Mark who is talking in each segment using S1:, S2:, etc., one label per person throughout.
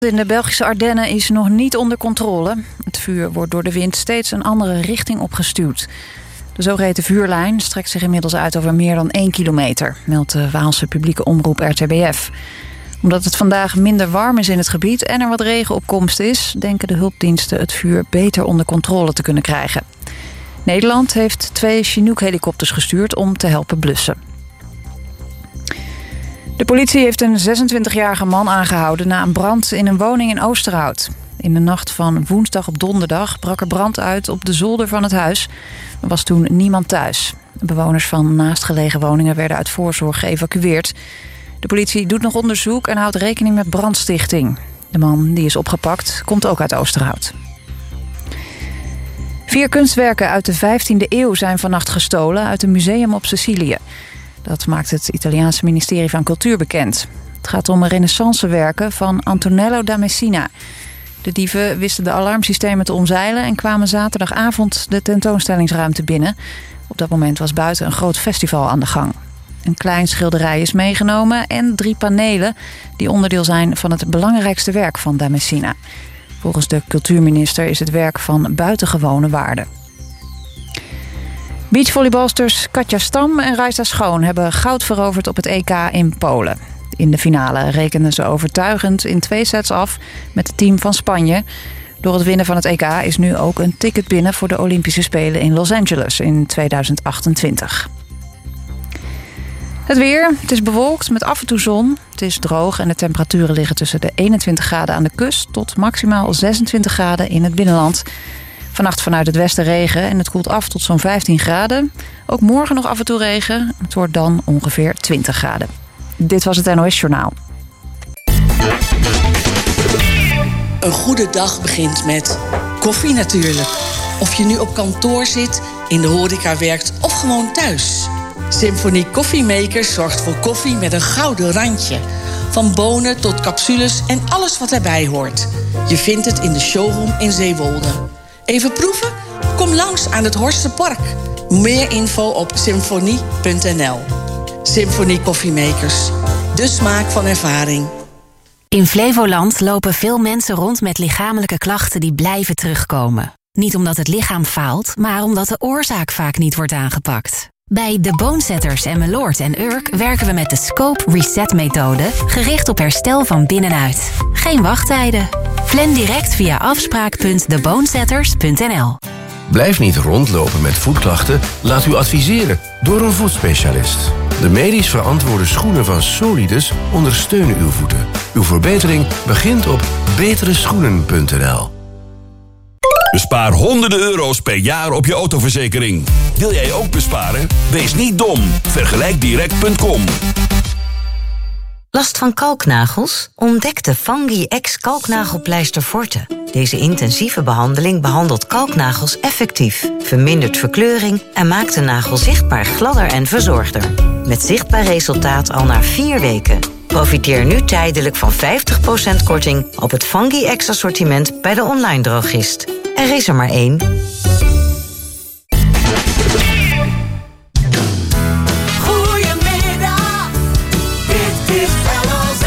S1: In de Belgische Ardennen is nog niet onder controle. Het vuur wordt door de wind steeds een andere richting opgestuwd. De zogeheten vuurlijn strekt zich inmiddels uit over meer dan 1 kilometer, meldt de Waalse publieke omroep RTBF. Omdat het vandaag minder warm is in het gebied en er wat regen op komst is, denken de hulpdiensten het vuur beter onder controle te kunnen krijgen. Nederland heeft 2 Chinook-helikopters gestuurd om te helpen blussen. De politie heeft een 26-jarige man aangehouden na een brand in een woning in Oosterhout. In de nacht van woensdag op donderdag brak er brand uit op de zolder van het huis. Er was toen niemand thuis. Bewoners van naastgelegen woningen werden uit voorzorg geëvacueerd. De politie doet nog onderzoek en houdt rekening met brandstichting. De man die is opgepakt komt ook uit Oosterhout. 4 kunstwerken uit de 15e eeuw zijn vannacht gestolen uit een museum op Sicilië. Dat maakt het Italiaanse ministerie van Cultuur bekend. Het gaat om renaissancewerken van Antonello da Messina. De dieven wisten de alarmsystemen te omzeilen en kwamen zaterdagavond de tentoonstellingsruimte binnen. Op dat moment was buiten een groot festival aan de gang. Een klein schilderij is meegenomen en 3 panelen die onderdeel zijn van het belangrijkste werk van da Messina. Volgens de cultuurminister is het werk van buitengewone waarde. Beachvolleybalsters Katja Stam en Rajsa Schoon hebben goud veroverd op het EK in Polen. In de finale rekenden ze overtuigend in 2 sets af met het team van Spanje. Door het winnen van het EK is nu ook een ticket binnen voor de Olympische Spelen in Los Angeles in 2028. Het weer, het is bewolkt met af en toe zon. Het is droog en de temperaturen liggen tussen de 21 graden aan de kust tot maximaal 26 graden in het binnenland. Vannacht vanuit het westen regen en het koelt af tot zo'n 15 graden. Ook morgen nog af en toe regen. Het wordt dan ongeveer 20 graden. Dit was het NOS Journaal.
S2: Een goede dag begint met koffie natuurlijk. Of je nu op kantoor zit, in de horeca werkt of gewoon thuis. Symphony Koffiemakers zorgt voor koffie met een gouden randje. Van bonen tot capsules en alles wat erbij hoort. Je vindt het in de showroom in Zeewolde. Even proeven? Kom langs aan het Horstenpark. Meer info op symfonie.nl. Symphony Koffiemakers. De smaak van ervaring.
S3: In Flevoland lopen veel mensen rond met lichamelijke klachten die blijven terugkomen. Niet omdat het lichaam faalt, maar omdat de oorzaak vaak niet wordt aangepakt. Bij de Bonesetters en Meloord en Urk werken we met de Scope Reset-methode, gericht op herstel van binnenuit. Geen wachttijden. Plan direct via afspraak.debonesetters.nl.
S4: Blijf niet rondlopen met voetklachten. Laat u adviseren door een voetspecialist. De medisch verantwoorde schoenen van Solidus ondersteunen uw voeten. Uw verbetering begint op betereschoenen.nl.
S5: Bespaar honderden euro's per jaar op je autoverzekering. Wil jij ook besparen? Wees niet dom. Vergelijkdirect.com.
S6: Last van kalknagels? Ontdek de Fungi X kalknagelpleister Forte. Deze intensieve behandeling behandelt kalknagels effectief, vermindert verkleuring en maakt de nagel zichtbaar gladder en verzorgder. Met zichtbaar resultaat al na 4 weken. Profiteer nu tijdelijk van 50% korting op het Fungi X assortiment bij de online drogist. Er is er maar 1.
S7: Goedemiddag, dit is LOZ.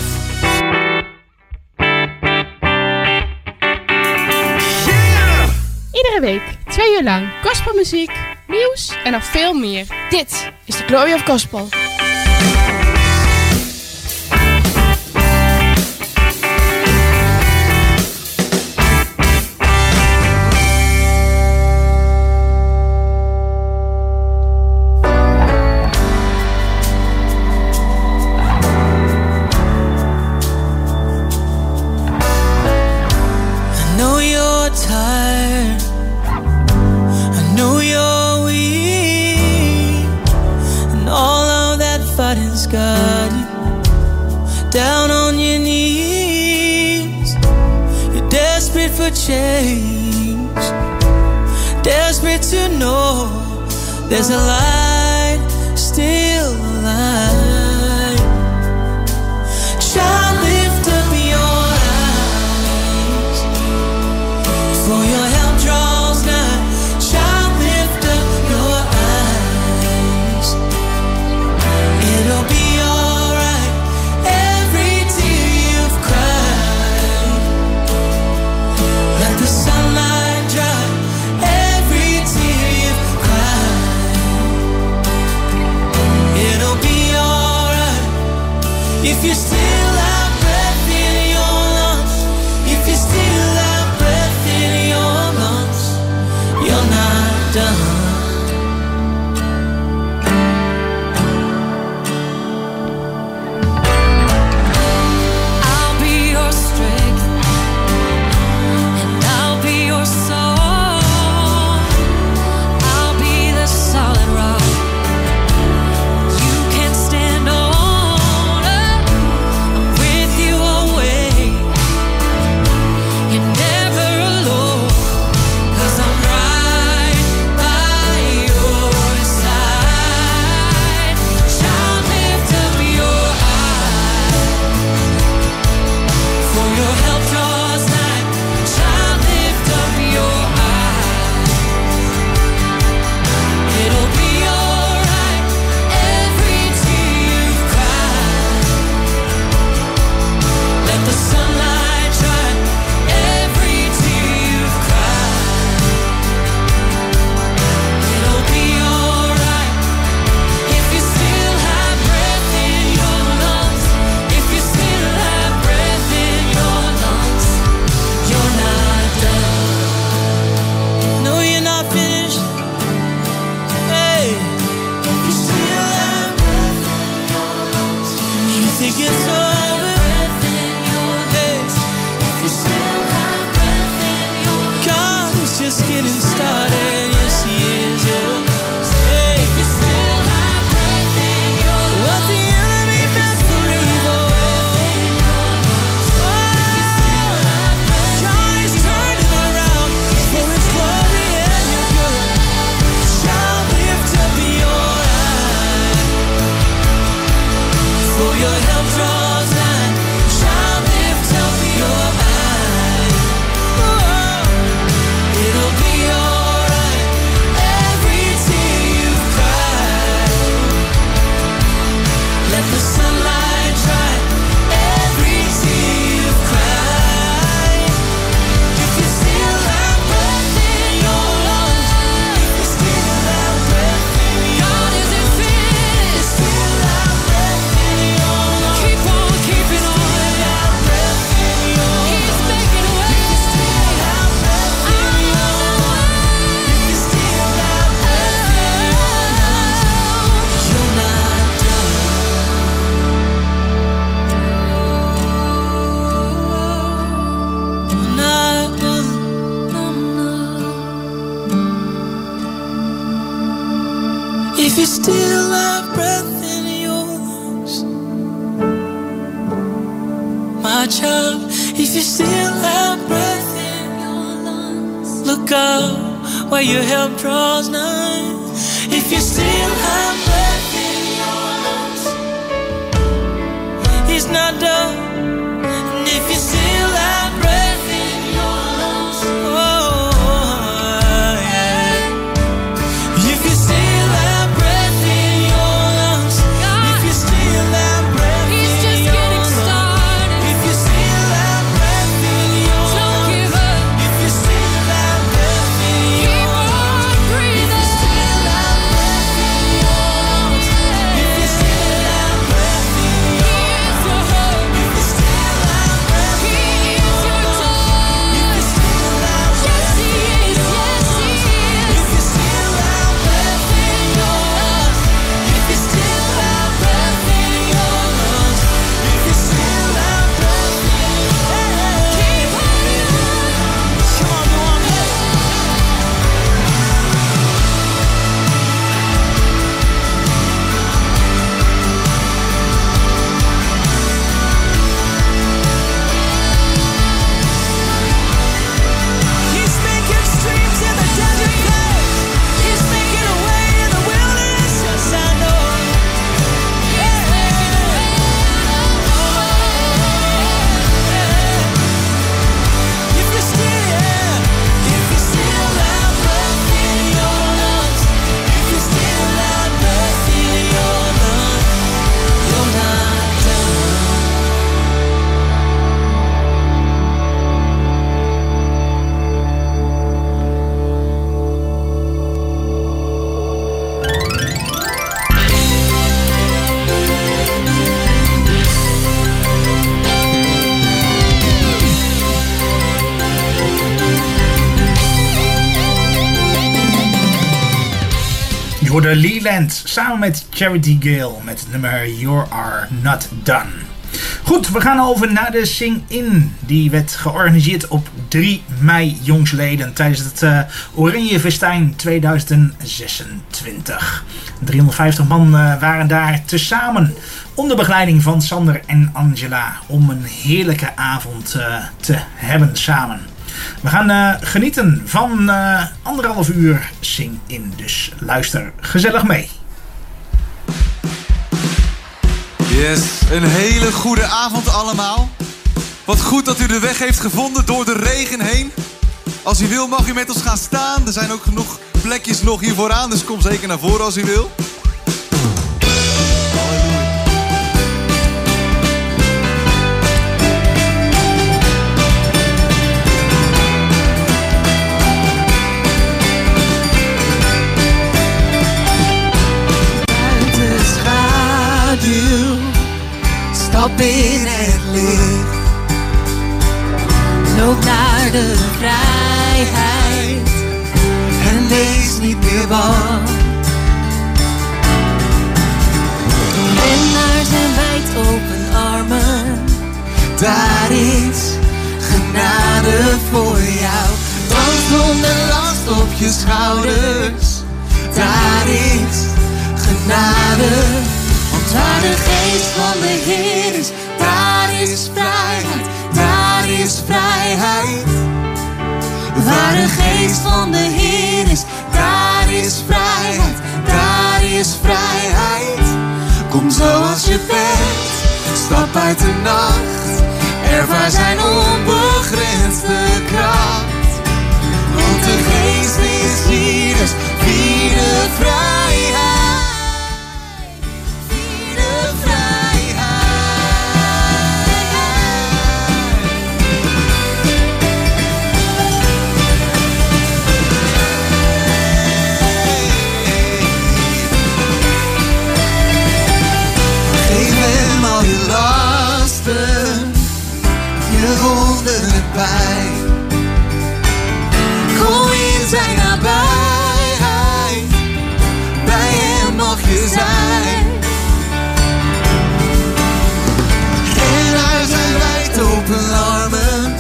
S8: Yeah! Iedere week 2 uur lang gospelmuziek, nieuws en nog veel meer. Dit is de Glory of Gospel.
S7: got you down on your knees. You're desperate for change, desperate to know there's a light still alive. Child, lift up your eyes, for your help draws nigh. Child, lift up your eyes, it'll be alright. Every tear you've cried you still have breath in your lungs, my child, if you still have breath in your lungs, look up where your help draws nigh. If you still have breath in your lungs, He's not done. And if you still have breath in your lungs, oh yeah. If you still have breath in your lungs, if you still have breath in your lungs, if you still have breath in your lungs, if you still have breath in your lungs, if you still have breath in your lungs, if you still have breath in your lungs, if you still have breath in your lungs, if you still have breath in your lungs, if you still have breath in your lungs, if you still have breath in your lungs, if you still have breath in your lungs, come on, go on, He's making streams in the desert place. He's making a way in the wilderness. Yes, I know. If you still have breath in your lungs, if you still have breath in your lungs, you're not done.
S9: Je hoorde Leland samen met Charity Gale met het nummer You Are Not Done. Goed, we gaan over naar de Sing-In. Die werd georganiseerd op 3 mei jongsleden tijdens het Oranje Festijn 2026. 350 man waren daar tezamen onder begeleiding van Sander en Angela om een heerlijke avond te hebben samen. We gaan genieten van 1,5 uur Sing-In, dus luister gezellig mee.
S10: Yes, een hele goede avond allemaal. Wat goed dat u de weg heeft gevonden door de regen heen. Als u wil mag u met ons gaan staan. Er zijn ook genoeg plekjes nog hier vooraan, dus kom zeker naar voren als u wil.
S7: Stap in het licht, loop naar de vrijheid en wees niet meer bang. En naar zijn wijd open armen, daar is genade voor jou. Want zonder last op je schouders, daar is genade. Want waar de geest van de Heer is, daar is vrijheid, daar is vrijheid. Waar de geest van de Heer is, daar is vrijheid, daar is vrijheid. Kom zoals je bent, stap uit de nacht, ervaar zijn onbegrensde kracht. Want de geest is hier, dus vier de vrijheid. Bij. Kom in zijn nabijheid, bij hem mag je zijn. En naar zijn wijd open armen,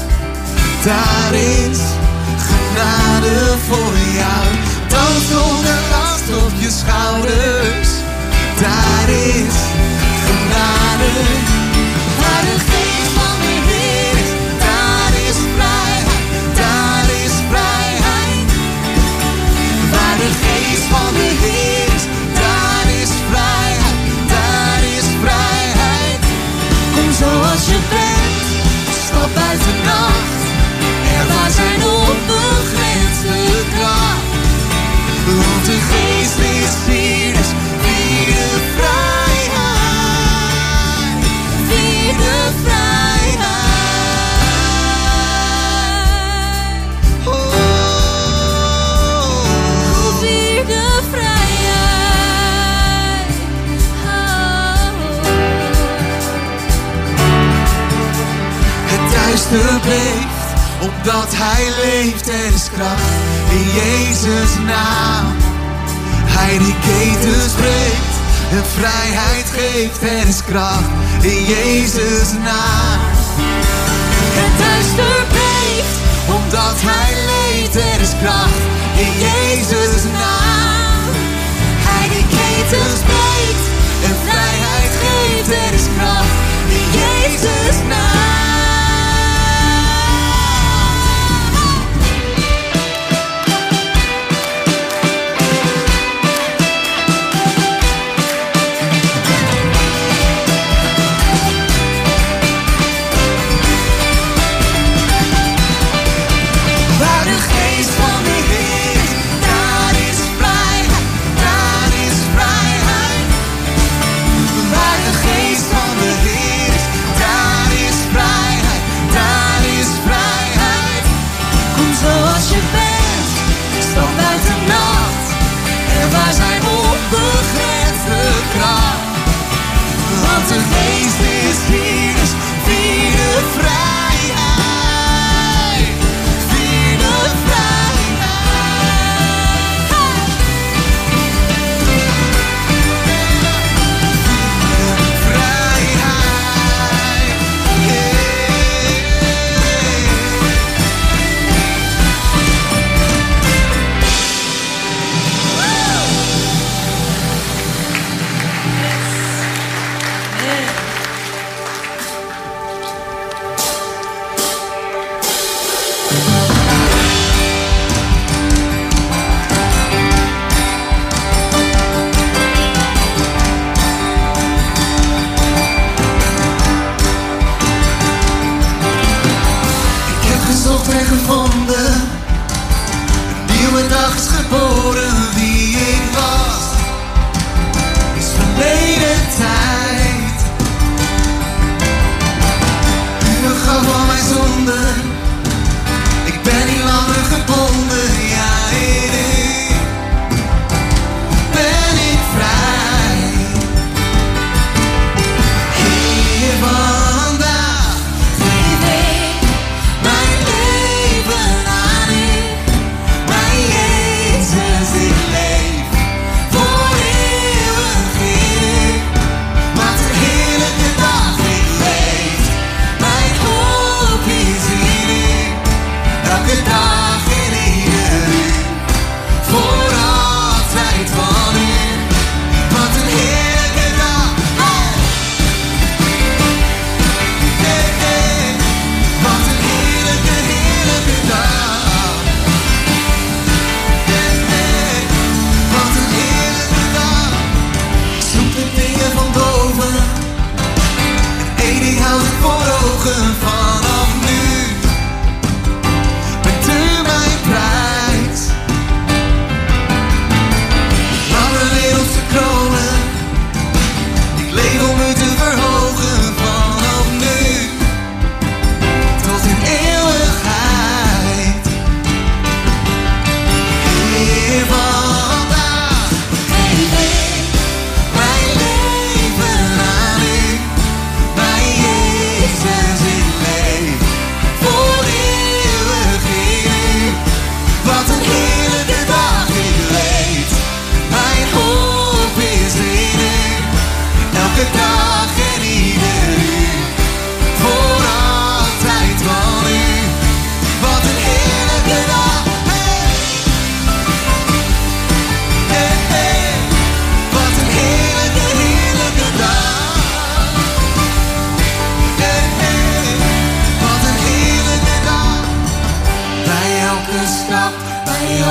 S7: daar is genade voor jou. Dan zonder last
S10: last op je schouders. Daar is genade. Waar de geest van de Heer is, daar is vrijheid. Daar is vrijheid. Waar de geest van de Heer is, daar is vrijheid. Daar is vrijheid. Kom zoals je bent, stap uit de nacht. Ervaar zijn onbegrensde kracht. Want de geest is hier, dus vier de vrijheid. Vier de vrijheid. Oh, vier de vrijheid. Het duister beeft, omdat hij leeft. Er is kracht in Jezus' naam. Hij die ketens breekt en vrijheid geeft. Er is kracht in Jezus' naam. Het duister beeft, omdat hij leeft. Er is kracht in Jezus' naam. Hij die ketens breekt en vrijheid geeft. Er is kracht in Jezus' naam. Waar zijn onbegrensde kracht. Want de geest is hier, dus vier de vrijheid. Vier de vrijheid. Vrijheid. En gevonden, een nieuwe dag is geboren. Wie ik was, is verleden tijd. U vergaf al mijn zonden, ik ben niet langer gebonden. Ja, in u ben ik vrij. Hier vandaag geef ik mijn leven aan u, mijn Jezus, ik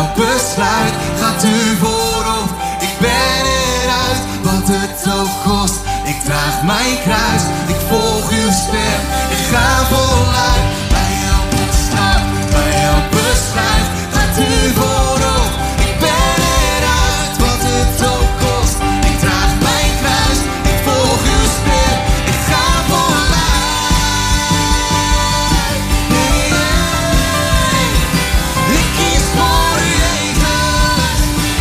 S10: elk besluit gaat u voorop. Ik ben eruit, wat het ook kost. Ik draag mijn kruis, ik volg uw stem. Ik ga voluit, bij elke stap, bij elk besluit gaat u voorop. Ik ben eruit, wat het ook kost. Ik draag mijn kruis, ik volg uw stem. Ik ga voluit. Ik kies voor Jezus.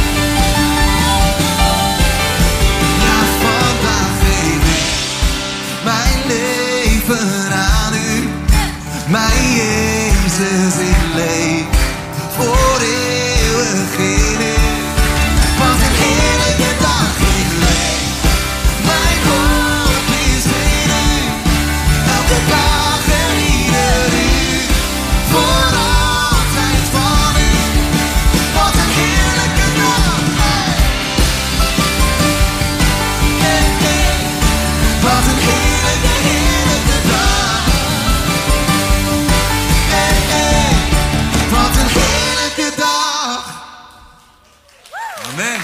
S10: Ja, vandaag geef ik mijn leven aan u. Mijn Jezus, ik leef voor eeuwig in u. Wat een heerlijke dag ik leef. Mijn hoop is in u. Elke dag en ieder uur. Voor altijd van u. Wat een heerlijke dag. Wat een heerlijke, heerlijke dag. Wat een heerlijke dag. Amen.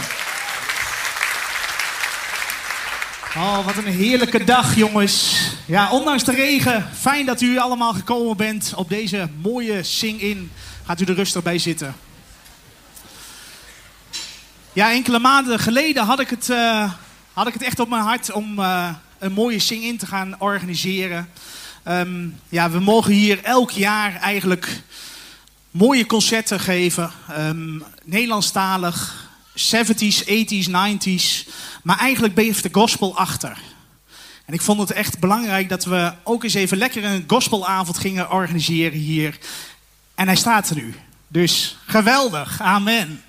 S9: Oh, wat een heerlijke dag, jongens. Ja, ondanks de regen, fijn dat u allemaal gekomen bent op deze mooie sing-in. Gaat u er rustig bij zitten. Ja, enkele maanden geleden had ik het echt op mijn hart om een mooie sing-in te gaan organiseren. Ja, we mogen hier elk jaar eigenlijk mooie concerten geven. Nederlandstalig, 70s, 80s, 90s. Maar eigenlijk bleef de gospel achter. En ik vond het echt belangrijk dat we ook eens even lekker een gospelavond gingen organiseren hier. En hij staat er nu. Dus geweldig. Amen.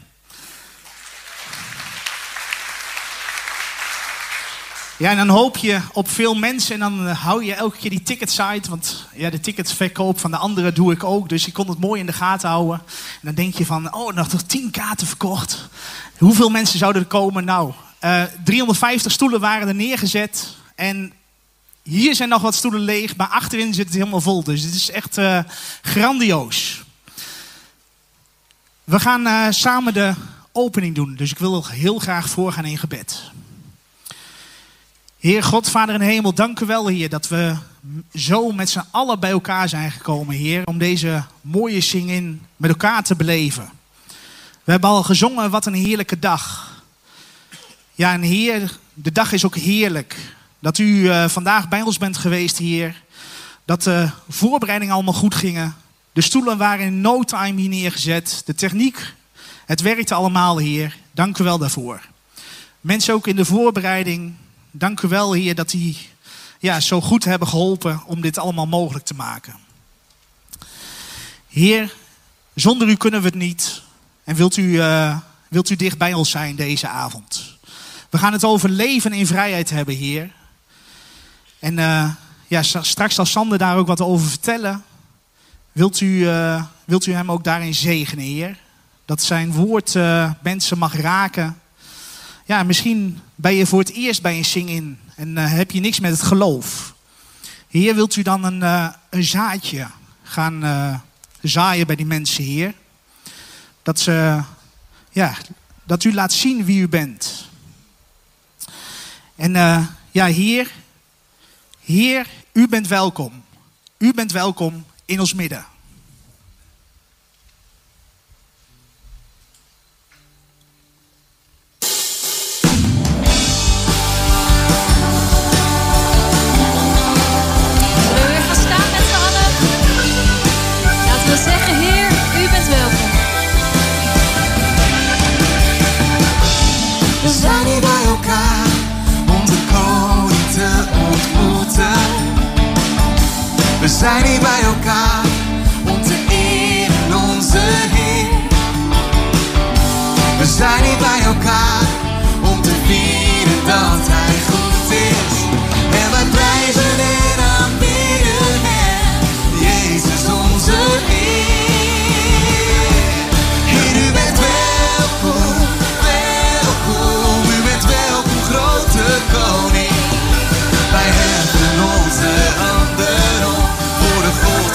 S9: Ja, en dan hoop je op veel mensen en dan hou je elke keer die tickets uit. Want ja, de ticketsverkoop van de anderen doe ik ook. Dus je kon het mooi in de gaten houden. En dan denk je van, oh, nog 10 kaarten verkocht. Hoeveel mensen zouden er komen? Nou, 350 stoelen waren er neergezet. En hier zijn nog wat stoelen leeg, maar achterin zit het helemaal vol. Dus het is echt grandioos. We gaan samen de opening doen. Dus ik wil heel graag voorgaan in gebed. Heer God, Vader in de hemel, dank u wel, Heer, dat we zo met z'n allen bij elkaar zijn gekomen, Heer, om deze mooie sing-in met elkaar te beleven. We hebben al gezongen, wat een heerlijke dag. Ja, en Heer, de dag is ook heerlijk. Dat u vandaag bij ons bent geweest, Heer. Dat de voorbereidingen allemaal goed gingen. De stoelen waren in no time hier neergezet. De techniek, het werkte allemaal, Heer. Dank u wel daarvoor. Mensen ook in de voorbereiding. Dank u wel, Heer, dat die zo goed hebben geholpen om dit allemaal mogelijk te maken. Heer, zonder u kunnen we het niet. En wilt u dicht bij ons zijn deze avond. We gaan het over leven in vrijheid hebben, Heer. En straks zal Sander daar ook wat over vertellen. Wilt u hem ook daarin zegenen, Heer? Dat zijn woord mensen mag raken. Ja, misschien ben je voor het eerst bij een sing-in en heb je niks met het geloof. Heer, wilt u dan een zaadje gaan zaaien bij die mensen, Heer? Dat u laat zien wie u bent. En Heer, u bent welkom. U bent welkom in ons midden.
S11: Zeggen, Heer, u bent welkom.
S10: We zijn hier bij elkaar om de koning te ontmoeten. We zijn hier bij elkaar om te eren onze Heer. We zijn hier bij elkaar om te vieren dat Hij goed is. En wij prijzen en aanbidden Hem, Jezus onze Heer. Koning, wij heffen onze handen op voor de God.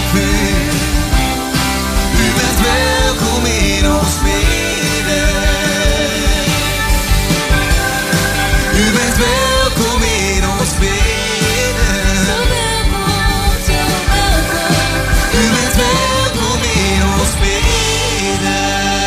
S10: op u. U bent welkom in ons midden. U bent welkom in ons midden. Zo welkom, zo welkom. U bent welkom in ons midden.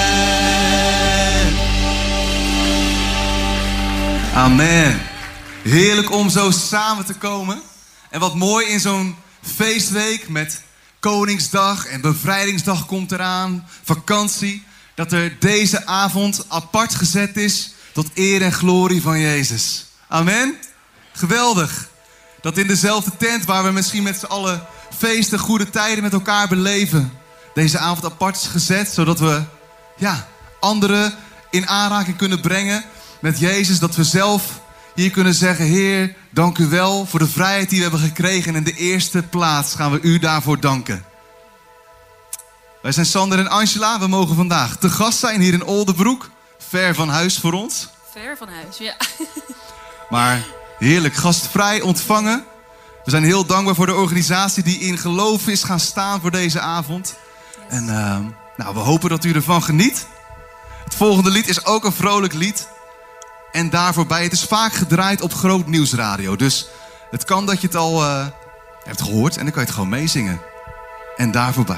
S10: Amen. Heerlijk om zo samen te komen. En wat mooi in zo'n feestweek met Koningsdag en Bevrijdingsdag komt eraan, vakantie, dat er deze avond apart gezet is tot eer en glorie van Jezus. Amen. Geweldig. Dat in dezelfde tent waar we misschien met z'n allen feesten, goede tijden met elkaar beleven, deze avond apart is gezet, zodat we anderen in aanraking kunnen brengen met Jezus. Dat we zelf hier kunnen zeggen, Heer, dank u wel voor de vrijheid die we hebben gekregen. En in de eerste plaats gaan we u daarvoor danken. Wij zijn Sander en Angela. We mogen vandaag te gast zijn hier in Oldebroek. Ver van huis voor ons.
S11: Ver van huis, ja.
S10: Maar heerlijk, gastvrij ontvangen. We zijn heel dankbaar voor de organisatie die in geloof is gaan staan voor deze avond. En we hopen dat u ervan geniet. Het volgende lied is ook een vrolijk lied. En daarvoorbij, het is vaak gedraaid op Groot Nieuwsradio. Dus het kan dat je het al hebt gehoord en dan kan je het gewoon meezingen. En daarvoorbij.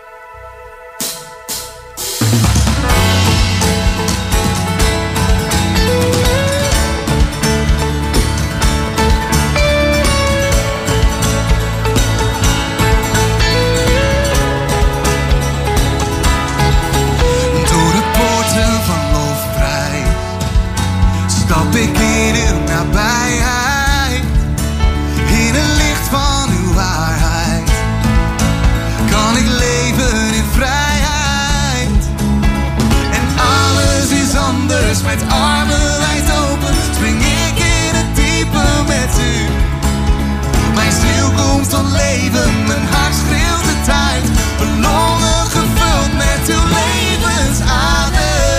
S10: Stap ik in uw nabijheid, in het licht van uw waarheid, kan ik leven in vrijheid. En alles is anders, met armen wijd open, spring ik in het diepe met u. Mijn ziel komt tot leven, mijn hart schreeuwt het uit, mijn longen gevuld met uw levensadem.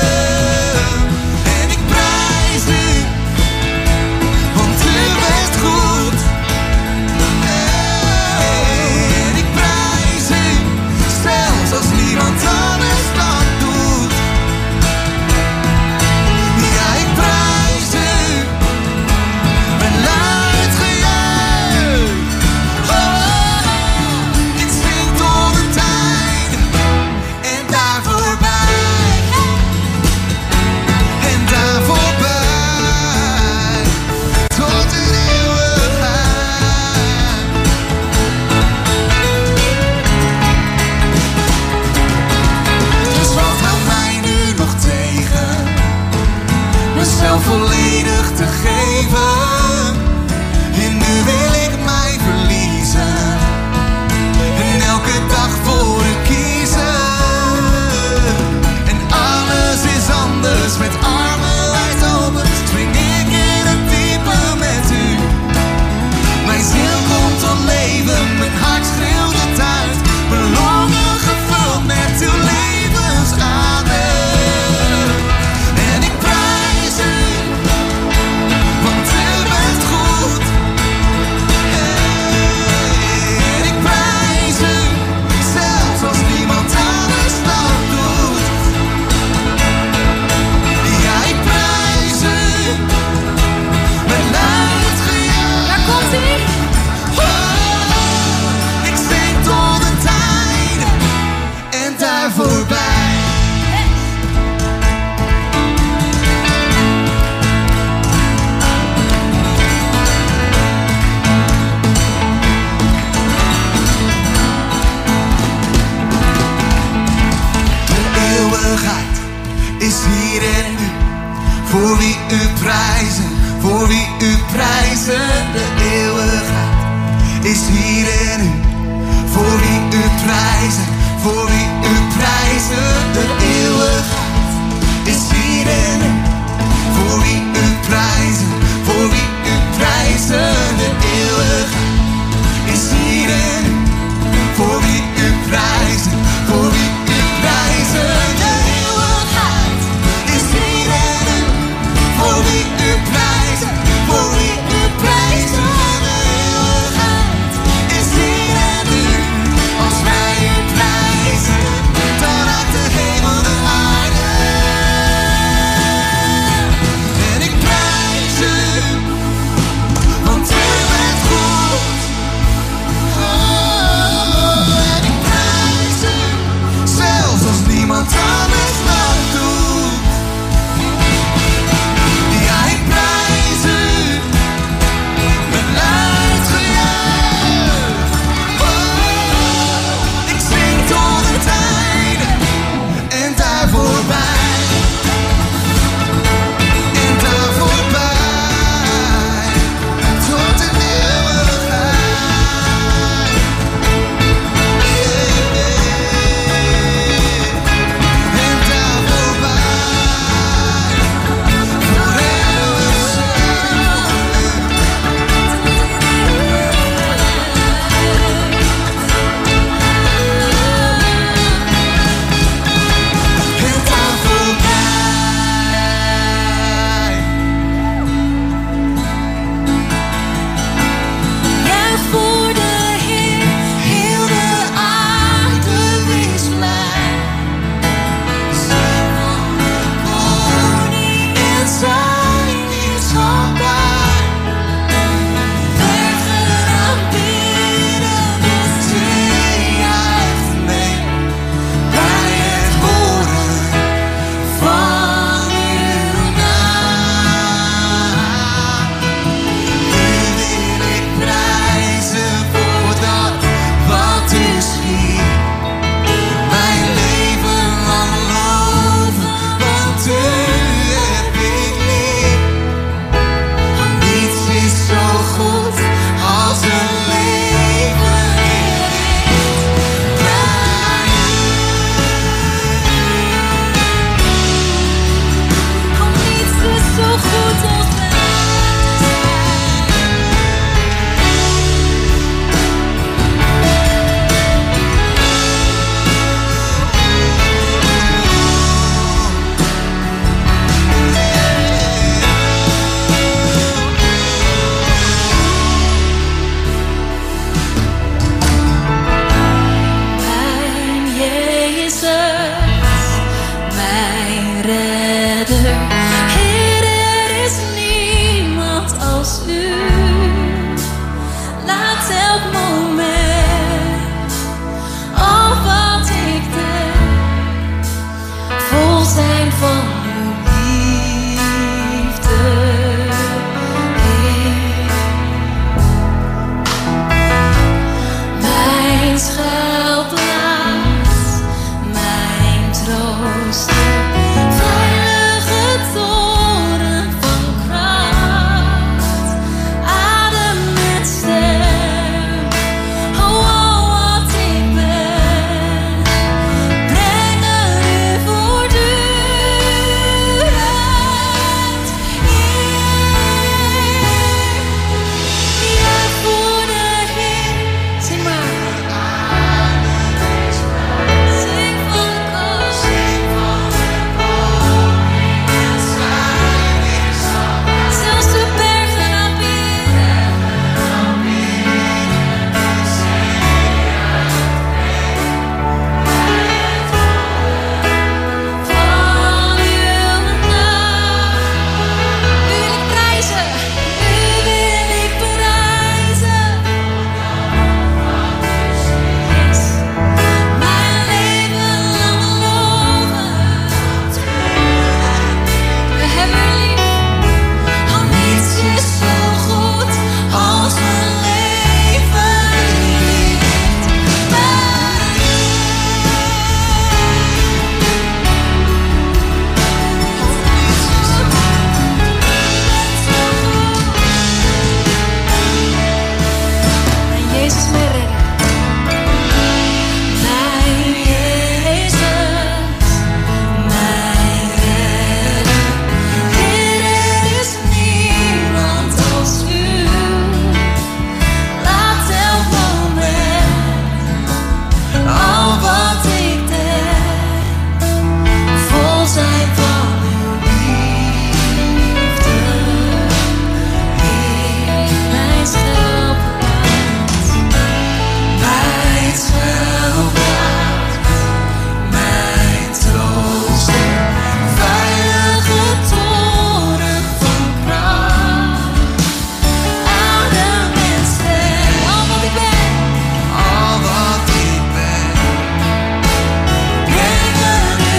S10: Volledig te geven, in u wil ik mij verliezen, en elke dag voor u kiezen. En alles is anders, met armen wijd open, spring ik in het diepe met u. Mijn ziel komt tot leven, mijn hart schreeuwt het uit, mijn longen gevuld met uw levensadem. Is hier en nu, voor wie u prijzen, voor wie u prijzen. De eeuwigheid is hier en nu, voor wie u prijzen, voor wie u prijzen. De eeuwigheid is hier en nu, voor wie u prijzen, voor wie u prijzen. De eeuwigheid is hier en nu, voor wie u prijzen, voor wie u prijzen. Voor wie u prijzen, voor wie u prijzen. De eeuwigheid is hier en nu, als wij
S11: zijn van uw liefde. Mijn schuilplaats, mijn troost, veilige toren van kracht, adem met stem, oh wat ik ben, brengen u voortdurend hier. Ja, voor de Heer, zing maar. Zing van de koning, zelfs de bergen aanbidden. Van uw naam, u wil ik prijzen, u wil ik prijzen. Mijn leven lang loven. We hebben u lief, oh niets is zo goed als mijn leven lief. Mijn Jezus, mijn redder. Mijn Jezus, mijn redder. Heer, er is niemand als u. Laat elk moment, al wat ik denk, vol zijn van uw liefde. Heer, mijn schuilplaats, mijn schuilplaats, mijn troost, veilige toren van kracht, adem en stem, al wat ik ben, brengen u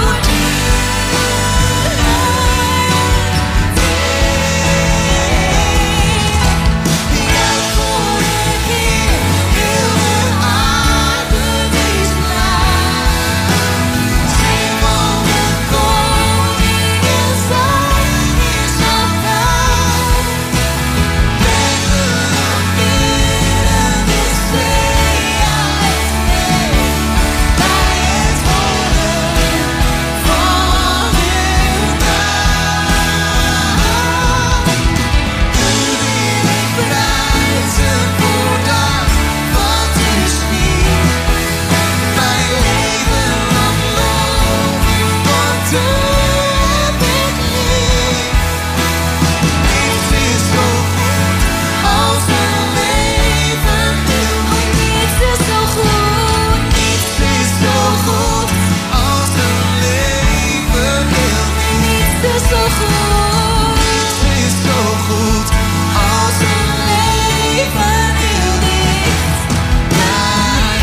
S11: voortdurend. Ja, voor de Heer, heel mijn hart bewees blij. Zing van de koning en zijn heerschappij. Brengen binnen de zee uit mee, bij het horen van uw naam. U wil ik prijzen voor dat wat u schiet. Mijn leven lang loven, want u heb ik lief. Niets is zo goed als een leven heel lief. Niets is zo goed, niets is zo goed als een leven heel lief. Niets is zo goed, niets is zo goed als een leven heel lief. Maar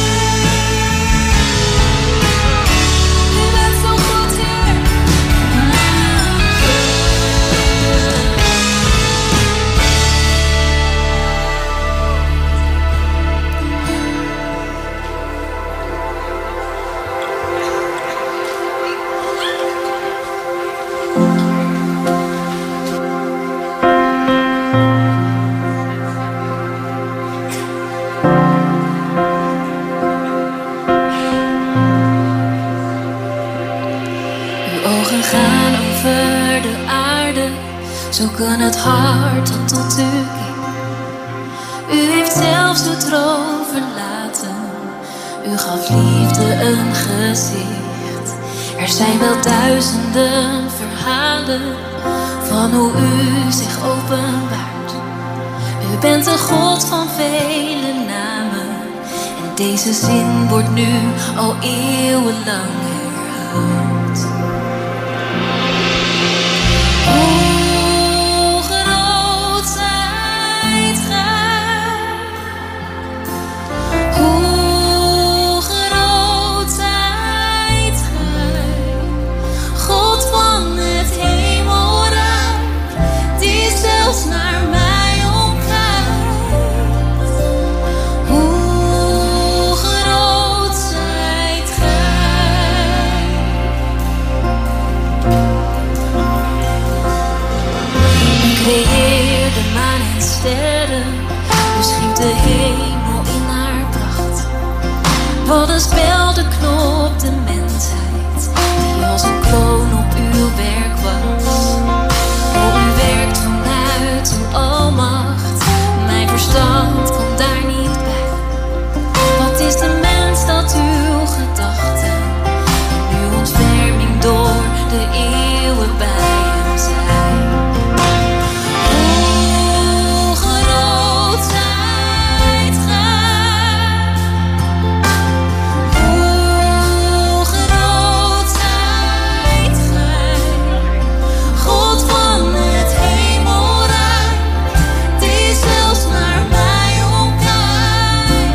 S11: u bent zo goed, Heer. Uw ogen gaan over de aarde, zoeken het hart dat tot u keert. U heeft zelfs de troon verlaten, u gaf liefde een gezicht. Er zijn wel duizenden verhalen van hoe u zich openbaart. U bent een God van vele namen en deze zin wordt nu al eeuwenlang herhaald. Hoe groot zijt gij? Hoe groot zijt gij? Wat een spel de knop de mensheid, die als een kroon op uw werk was. Oh, u werkt vanuit uw almacht, mijn verstand komt daar niet bij. Wat is de mens dat uw gedachten, uw ontferming door de eeuwen bij hem zijn. Hoe groot zijt gij, hoe groot zijt gij, God van het hemelrijk, die zelfs naar mij omkijkt.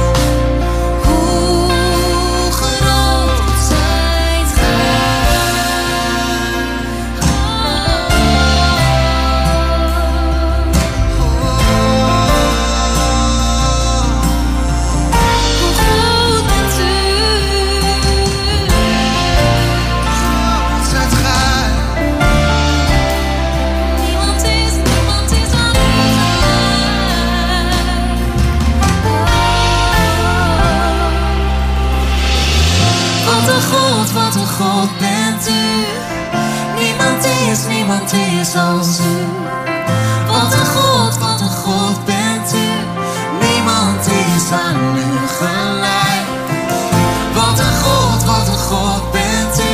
S11: Hoe groot zijt Hoe groot bent u?
S10: Zijt gij?
S11: Niemand is aan u gelijk. Wat een God bent u. Niemand is als u. Wat een God bent u. Niemand is aan u gelijk. Wat een God bent u.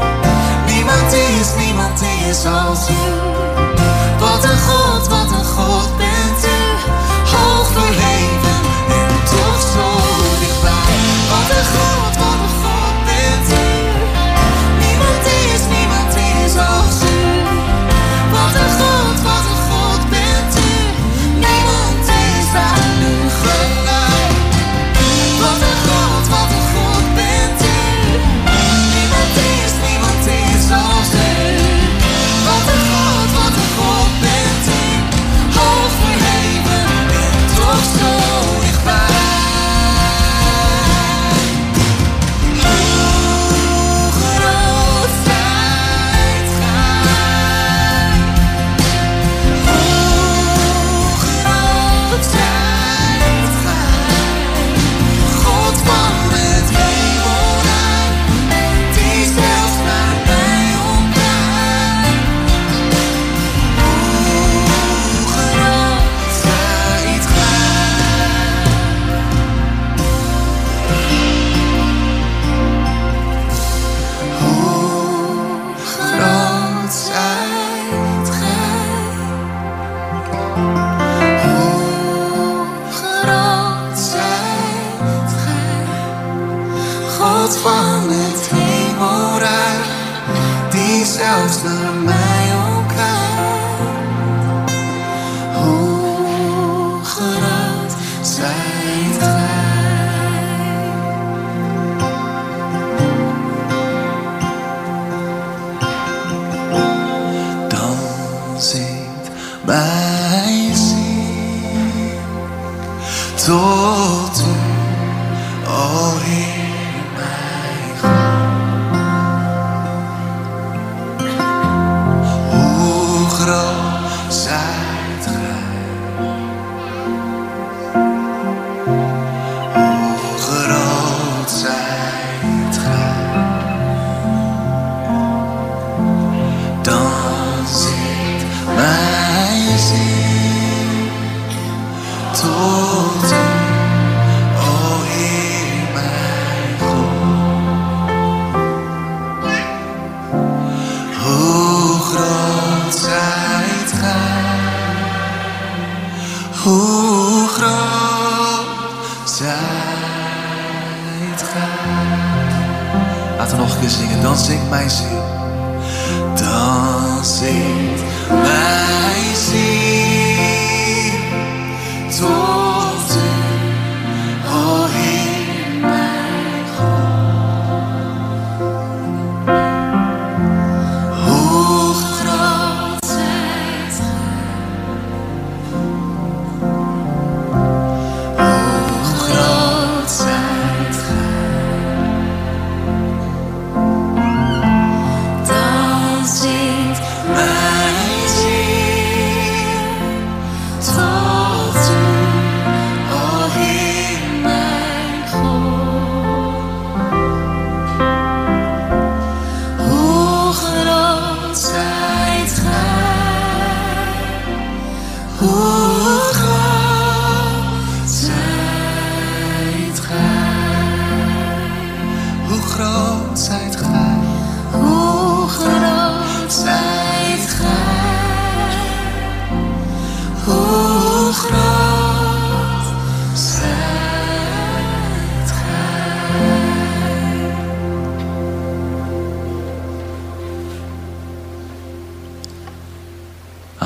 S11: Niemand is als u. Wat een God bent u. Hoog verheven en toch zo dichtbij. Wat een God bent u. Niemand is als u. Wat een God bent u. Niemand is aan u gelijk. Wat een God bent u. Niemand is als u. Wat een God bent u. Hoog verheven en toch zo dichtbij. Hoe groot zijt gij? Hoe groot zijt gij? God van het hemelrijk, die zelfs naar mij omkijkt. Hoe groot zijt gij? Hoe groot zijt gij? Hoe groot zijt gij? God van het hemelrijk, die zelfs naar mij omkijkt. Hoe groot zijt gij? Dan zingt mijn ziel tot u, o Heer, mijn God. Hoe groot zijt gij? Hoe groot zijt gij? Dan zingt mijn ziel tot u, o Heer, mijn God. Hoe groot zijt gij? Hoe groot zijt gij? Laten we nog een keer zingen. Dan zingt mijn ziel. Dan zingt mijn ziel tot u, o Heer, mijn God. Hoe groot zijt gij? Hoe groot zijt gij?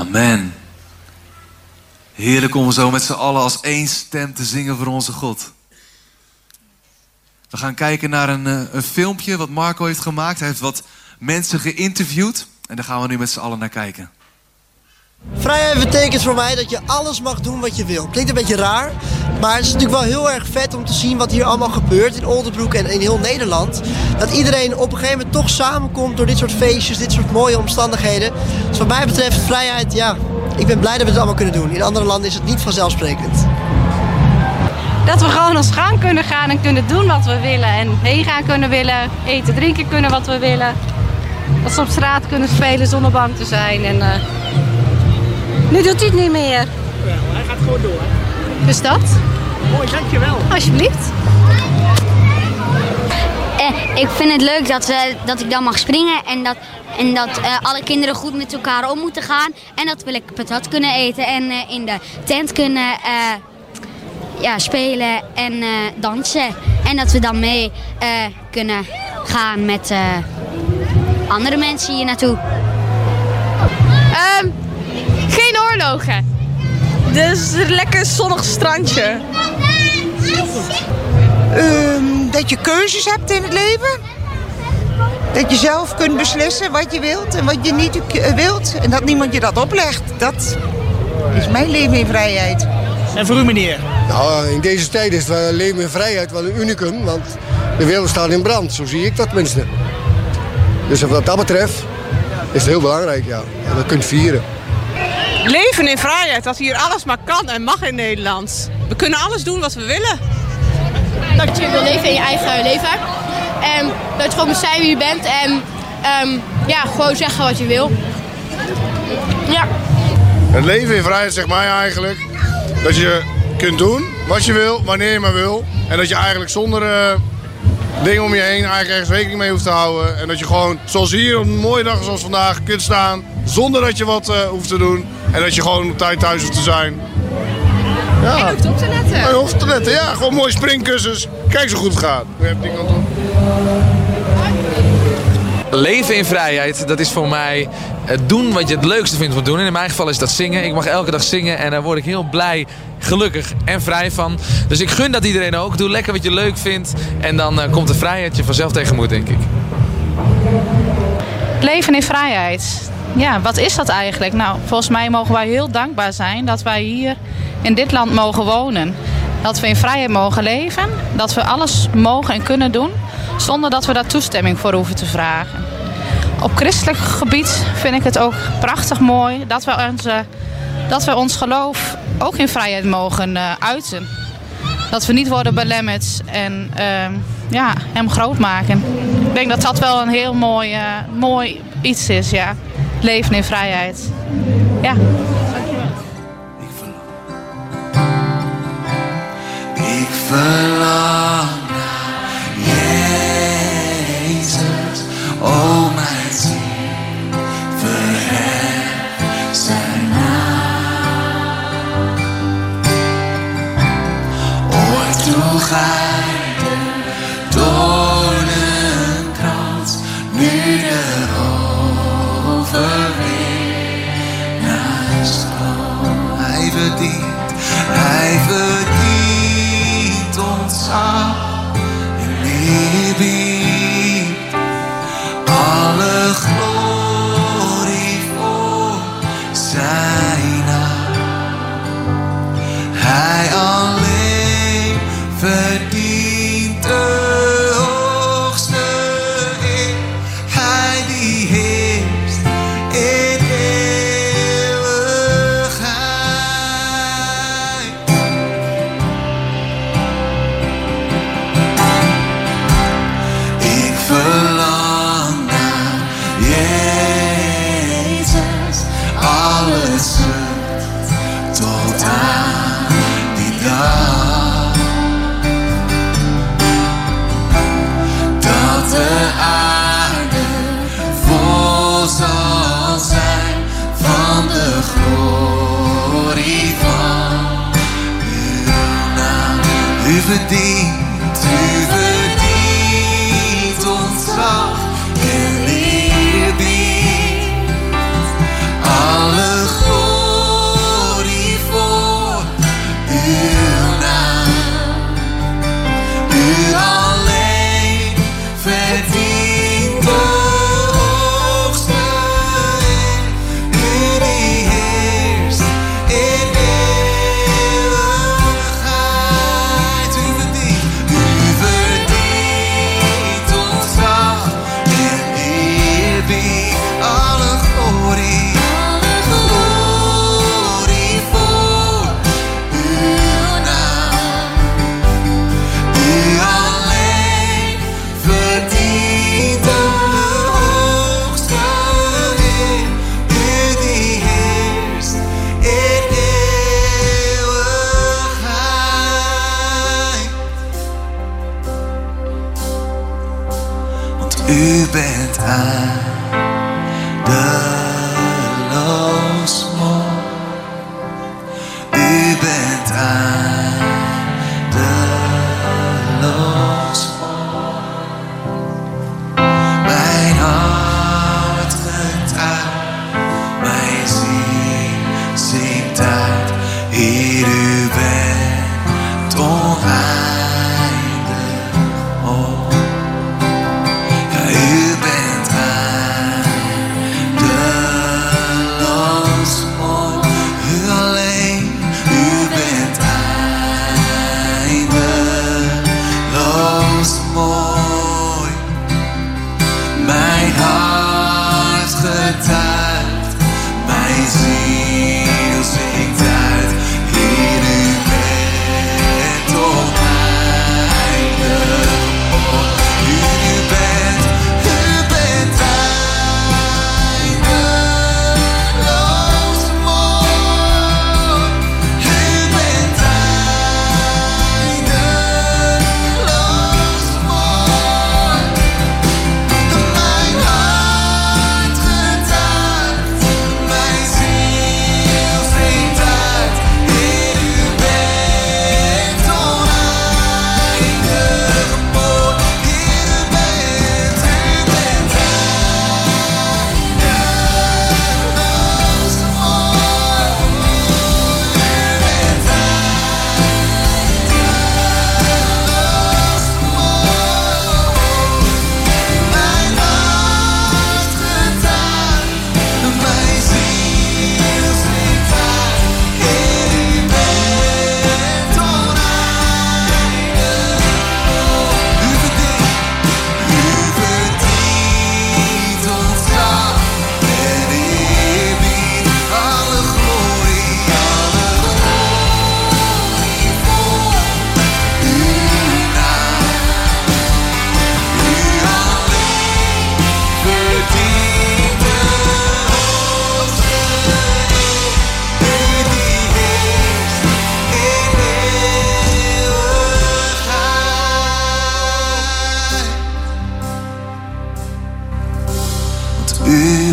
S10: Amen. Heerlijk om zo met z'n allen als één stem te zingen voor onze God. We gaan kijken naar een filmpje wat Marco heeft gemaakt. Hij heeft wat mensen geïnterviewd. En daar gaan we nu met z'n allen naar kijken.
S12: Vrijheid betekent voor mij dat je alles mag doen wat je wil. Klinkt een beetje raar, maar het is natuurlijk wel heel erg vet om te zien wat hier allemaal gebeurt in Oldenbroek en in heel Nederland. Dat iedereen op een gegeven moment toch samenkomt door dit soort feestjes, dit soort mooie omstandigheden. Dus wat mij betreft vrijheid, ja, ik ben blij dat we het allemaal kunnen doen. In andere landen is het niet vanzelfsprekend.
S13: Dat we gewoon ons gang kunnen gaan en kunnen doen wat we willen. En heen gaan kunnen willen, eten, drinken kunnen wat we willen. Dat we op straat kunnen spelen zonder bang te zijn. En nu doet hij het niet meer.
S9: Ja, hij gaat gewoon door.
S13: Dus dat.
S9: Mooi, dankjewel.
S13: Alsjeblieft.
S14: Ik vind het leuk dat ik dan mag springen en dat alle kinderen goed met elkaar om moeten gaan. En dat we lekker patat kunnen eten en in de tent kunnen spelen en dansen. En dat we dan mee kunnen gaan met andere mensen hier naartoe.
S8: Geen oorlogen. Dus een lekker zonnig strandje.
S15: Dat je keuzes hebt in het leven. Dat je zelf kunt beslissen wat je wilt en wat je niet wilt. En dat niemand je dat oplegt. Dat is mijn leven in vrijheid.
S9: En voor u, meneer?
S16: Nou, in deze tijd is het leven in vrijheid wel een unicum. Want de wereld staat in brand. Zo zie ik dat tenminste. Dus wat dat betreft is het heel belangrijk, ja. Dat je kunt vieren.
S17: Leven in vrijheid, dat hier alles maar kan en mag in Nederland. We kunnen alles doen wat we willen.
S8: Dat je wil leven in je eigen leven. En dat je gewoon moet zijn wie je bent. En gewoon zeggen wat je wil. Ja.
S18: Het leven in vrijheid zegt mij eigenlijk dat je kunt doen wat je wil, wanneer je maar wil. En dat je eigenlijk zonder dingen om je heen eigenlijk ergens rekening mee hoeft te houden. En dat je gewoon, zoals hier op een mooie dag zoals vandaag, kunt staan zonder dat je wat hoeft te doen. En dat je gewoon op tijd thuis hoeft te zijn. Ja.
S8: En hoeft op te letten.
S18: En hoeft te letten, ja. Gewoon mooie springkussens. Kijk zo goed het gaat. Je hebt die kant op.
S19: Leven in vrijheid, dat is voor mij het doen wat je het leukste vindt om te doen. En in mijn geval is dat zingen. Ik mag elke dag zingen en daar word ik heel blij, gelukkig en vrij van. Dus ik gun dat iedereen ook. Doe lekker wat je leuk vindt. En dan komt de vrijheid je vanzelf tegemoet, denk ik.
S13: Leven in vrijheid. Ja, wat is dat eigenlijk? Nou, volgens mij mogen wij heel dankbaar zijn dat wij hier in dit land mogen wonen. Dat we in vrijheid mogen leven. Dat we alles mogen en kunnen doen zonder dat we daar toestemming voor hoeven te vragen. Op christelijk gebied vind ik het ook prachtig mooi dat we ons geloof ook in vrijheid mogen uiten. Dat we niet worden belemmerd en hem groot maken. Ik denk dat dat wel een heel mooi iets is, ja. Leven in vrijheid. Ja.
S7: Ik verlang naar Jezus, o mijn ziel, verhef zijn naam. Ooit droeg hij de doornenkrans, nu de overwinnaarskroon. Hij verdient ontzag en eerbied. Alle glorie voor zijn naam. Hij alleen verdient de hoogste eer. Hij die heerst in eeuwigheid. Ik verlang naar Jezus, alles zucht tot aan die dag. Dat de aarde vol zal zijn van de glorie van uw naam. U verdient ontzag en eerbied. Alle glorie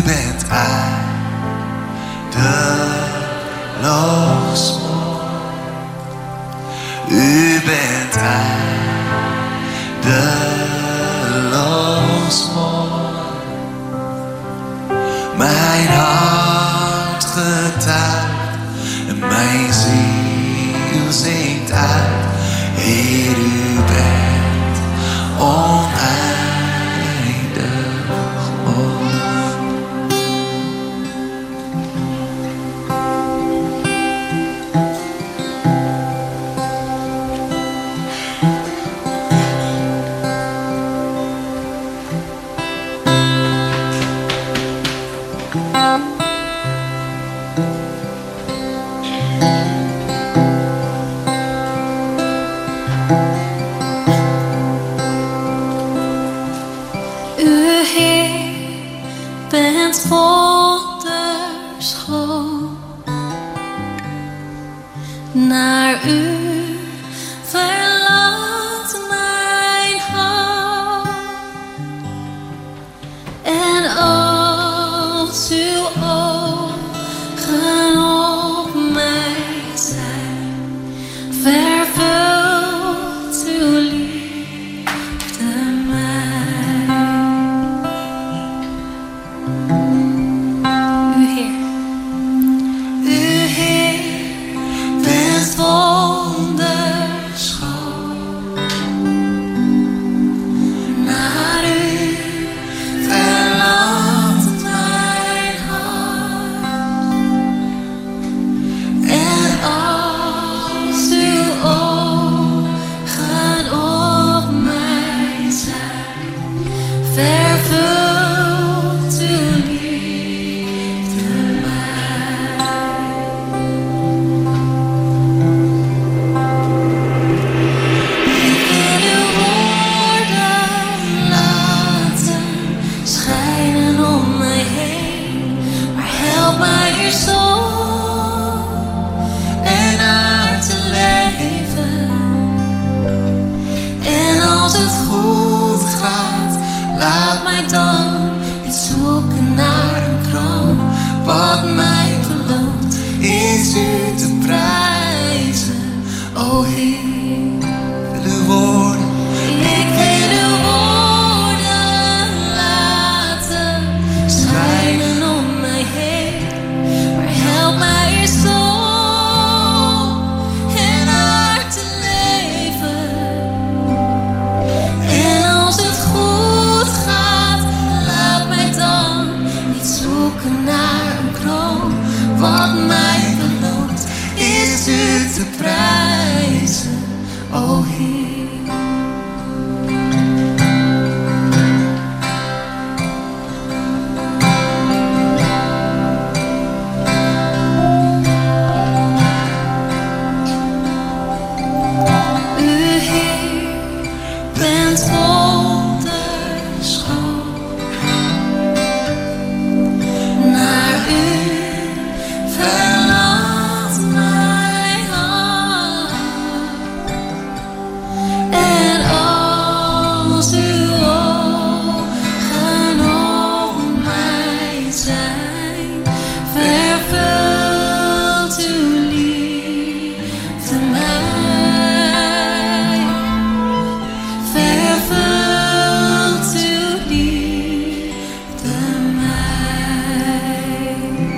S7: U bent eindeloos mooi. U bent eindeloos mooi. Mijn hart getuigt en mijn ziel zingt uit. Heer, u bent oneindig mooi.
S11: U Heer bent wonderschoon. Naar u verlangt mijn hart. En als uw ogen op mij zijn, vervult uw liefde mij. U Heer bent wonderschoon. Naar u verlangt mijn hart. En als uw ogen op mij zijn, vervult uw liefde mij. Ik wil uw woorden laten schijnen om mij heen, maar help mij er zo en naar te leven. En als het goed gaat, laat mij dan niet zoeken naar een kroon. Wat mij beloont is u te prijzen, o Heer. Ik wil uw woorden, ik wil uw woorden laten schijnen om mij heen, maar help mij er zo en naar te leven. En als het goed gaat, laat mij dan niet zoeken naar een kroon. Wat mij beloont is u te prijzen, o Heer. U Heer bent wonderschoon. Naar u verlangt mijn hart. En als uw ogen op mij zijn, vervult uw liefde mij. Vervult uw liefde mij.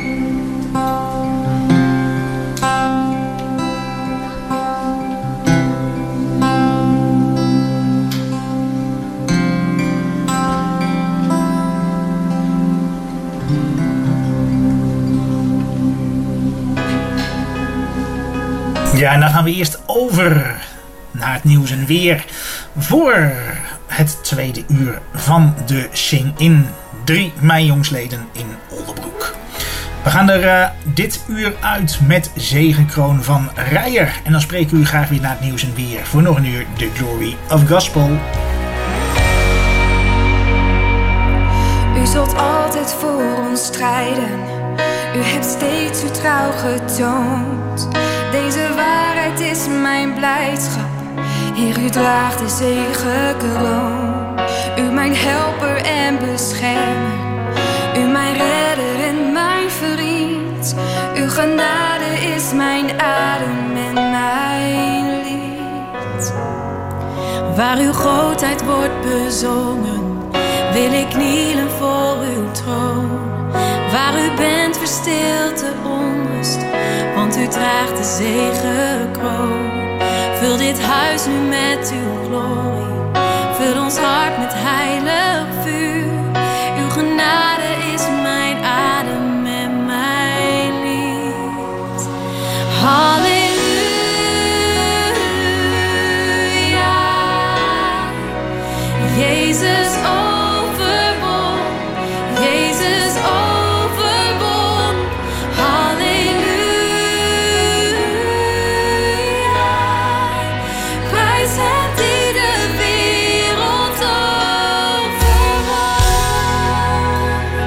S9: Ja, en dan gaan we eerst over naar het nieuws en weer voor het tweede uur van de Sing-In. 3 mei jongsleden in Oldebroek. We gaan er dit uur uit met Zegenkroon van Reijer. En dan spreken we u graag weer naar het nieuws en weer voor nog een uur The Glory of Gospel.
S20: U zult altijd voor ons strijden. U hebt steeds uw trouw getoond. Deze waarheid is mijn blijdschap. Heer, u draagt de zegenkroon. U mijn helper en beschermer. U mijn redder. genade is mijn adem en mijn lied. Waar uw grootheid wordt bezongen, wil ik knielen voor uw troon. Waar u bent verstilt de onrust, want u draagt de zegenkroon. Vul dit huis nu met uw glorie, vul ons hart met heilig vuur. Uw genade is mijn adem en mijn lied. Halleluja. Jezus overwon, Jezus overwon. Halleluja. Prijs hem die de wereld overwon.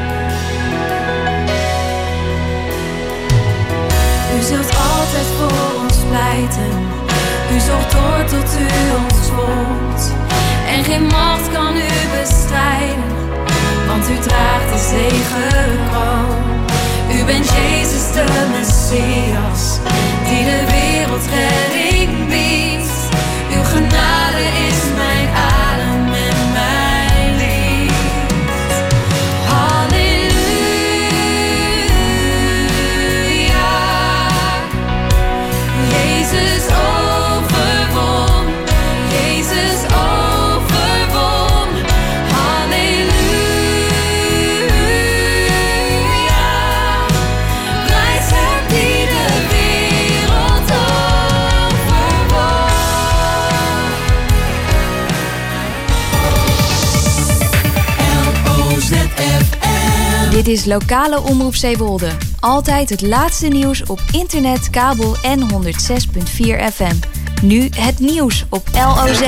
S20: U zult altijd voor ons pleiten. U zorgt door tot u ons woont. En geen macht kan u bestrijden, want u draagt de zegenkroon. U bent Jezus de Messias, die de wereld redding biedt. Uw genade is mijn adem en mijn lied. Halleluja. Jezus overwon, Jezus overwon.
S21: Dit is Lokale Omroep Zeewolde. Altijd het laatste nieuws op internet, kabel en 106.4 FM. Nu het nieuws op LOZ.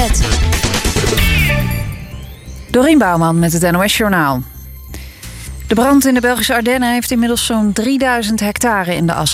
S1: Dorien Bouwman met het NOS Journaal. De brand in de Belgische Ardennen heeft inmiddels zo'n 3000 hectare in de as